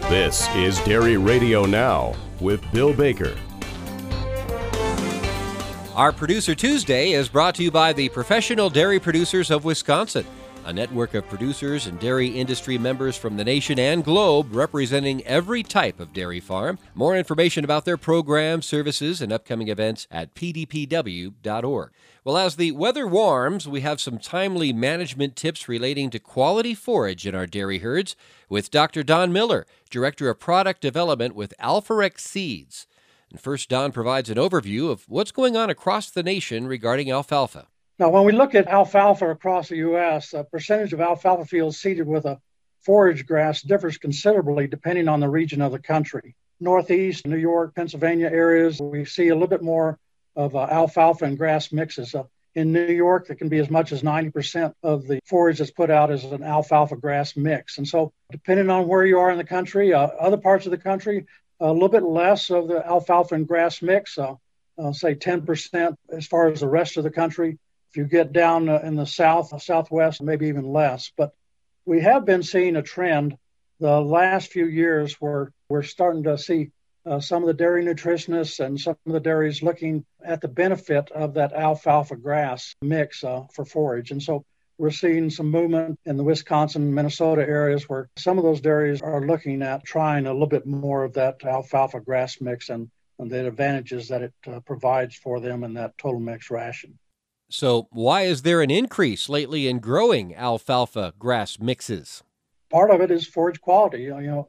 This is Dairy Radio Now with Bill Baker. Our Producer Tuesday is brought to you by the Professional Dairy Producers of Wisconsin, a network of producers and dairy industry members from the nation and globe representing every type of dairy farm. More information about their programs, services, and upcoming events at pdpw.org. Well, as the weather warms, we have some timely management tips relating to quality forage in our dairy herds with Dr. Don Miller, Director of Product Development with Alpharex Seeds. And first, Don provides an overview of what's going on across the nation regarding alfalfa. Now, when we look at alfalfa across the U.S., the percentage of alfalfa fields seeded with a forage grass differs considerably depending on the region of the country. Northeast, New York, Pennsylvania areas, we see a little bit more of alfalfa and grass mixes. In New York, it can be as much as 90% of the forage that's put out as an alfalfa grass mix. And so depending on where you are in the country, other parts of the country, a little bit less of the alfalfa and grass mix, say 10% as far as the rest of the country. If you get down in the south, southwest, maybe even less. But we have been seeing a trend the last few years where we're starting to see some of the dairy nutritionists and some of the dairies looking at the benefit of that alfalfa grass mix for forage. And so we're seeing some movement in the Wisconsin, Minnesota areas where some of those dairies are looking at trying a little bit more of that alfalfa grass mix and the advantages that it provides for them in that total mix ration. So why is there an increase lately in growing alfalfa grass mixes? Part of it is forage quality.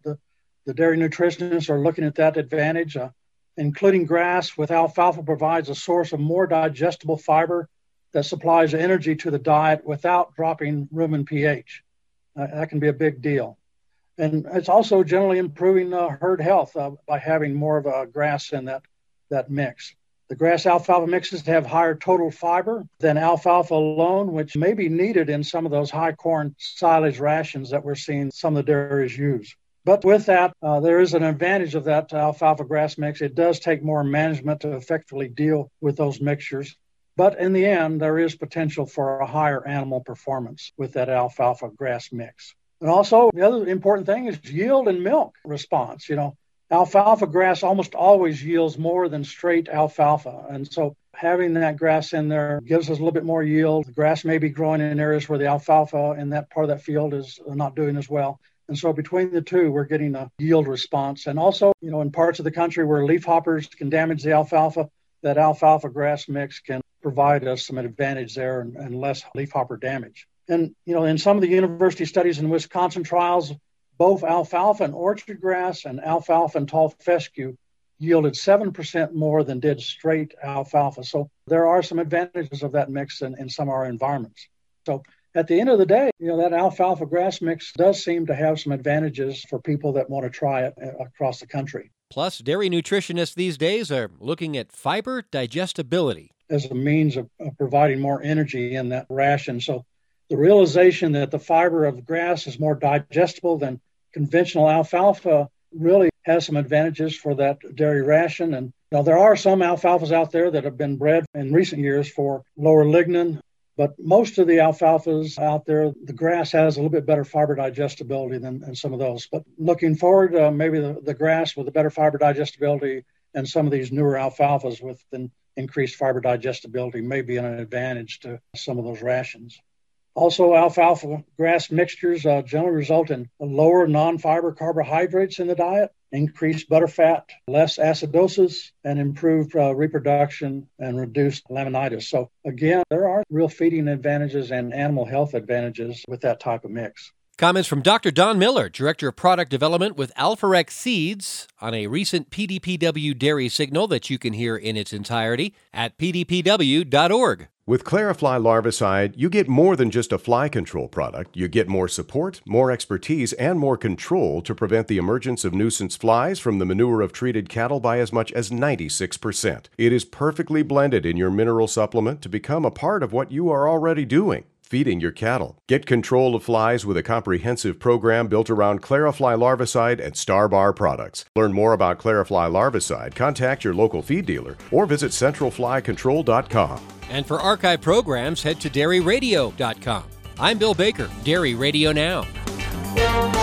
The dairy nutritionists are looking at that advantage. Including grass with alfalfa provides a source of more digestible fiber that supplies energy to the diet without dropping rumen pH. That can be a big deal. And it's also generally improving herd health by having more of a grass in that mix. The grass alfalfa mixes have higher total fiber than alfalfa alone, which may be needed in some of those high corn silage rations that we're seeing some of the dairies use. But with that, there is an advantage of that alfalfa grass mix. It does take more management to effectively deal with those mixtures. But in the end, there is potential for a higher animal performance with that alfalfa grass mix. And also, the other important thing is yield and milk response. Alfalfa grass almost always yields more than straight alfalfa. And so having that grass in there gives us a little bit more yield. The grass may be growing in areas where the alfalfa in that part of that field is not doing as well. And so between the two, we're getting a yield response. And also, in parts of the country where leafhoppers can damage the alfalfa, that alfalfa grass mix can provide us some advantage there and less leafhopper damage. And, in some of the university studies in Wisconsin trials, both alfalfa and orchard grass and alfalfa and tall fescue yielded 7% more than did straight alfalfa. So there are some advantages of that mix in some of our environments. So at the end of the day, that alfalfa grass mix does seem to have some advantages for people that want to try it across the country. Plus, dairy nutritionists these days are looking at fiber digestibility as a means of providing more energy in that ration. So the realization that the fiber of the grass is more digestible than conventional alfalfa really has some advantages for that dairy ration. And there are some alfalfas out there that have been bred in recent years for lower lignin, but most of the alfalfas out there, the grass has a little bit better fiber digestibility than some of those. But looking forward, maybe the grass with a better fiber digestibility and some of these newer alfalfas with an increased fiber digestibility may be an advantage to some of those rations. Also, alfalfa grass mixtures generally result in lower non-fiber carbohydrates in the diet, increased butterfat, less acidosis, and improved reproduction and reduced laminitis. So again, there are real feeding advantages and animal health advantages with that type of mix. Comments from Dr. Don Miller, Director of Product Development with Alpharex Seeds, on a recent PDPW dairy signal that you can hear in its entirety at pdpw.org. With Clarifly Larvicide, you get more than just a fly control product. You get more support, more expertise, and more control to prevent the emergence of nuisance flies from the manure of treated cattle by as much as 96%. It is perfectly blended in your mineral supplement to become a part of what you are already doing, feeding your cattle. Get control of flies with a comprehensive program built around Clarifly Larvicide and Starbar products. Learn more about Clarifly Larvicide, contact your local feed dealer, or visit centralflycontrol.com. And for archive programs, head to dairyradio.com. I'm Bill Baker, Dairy Radio Now.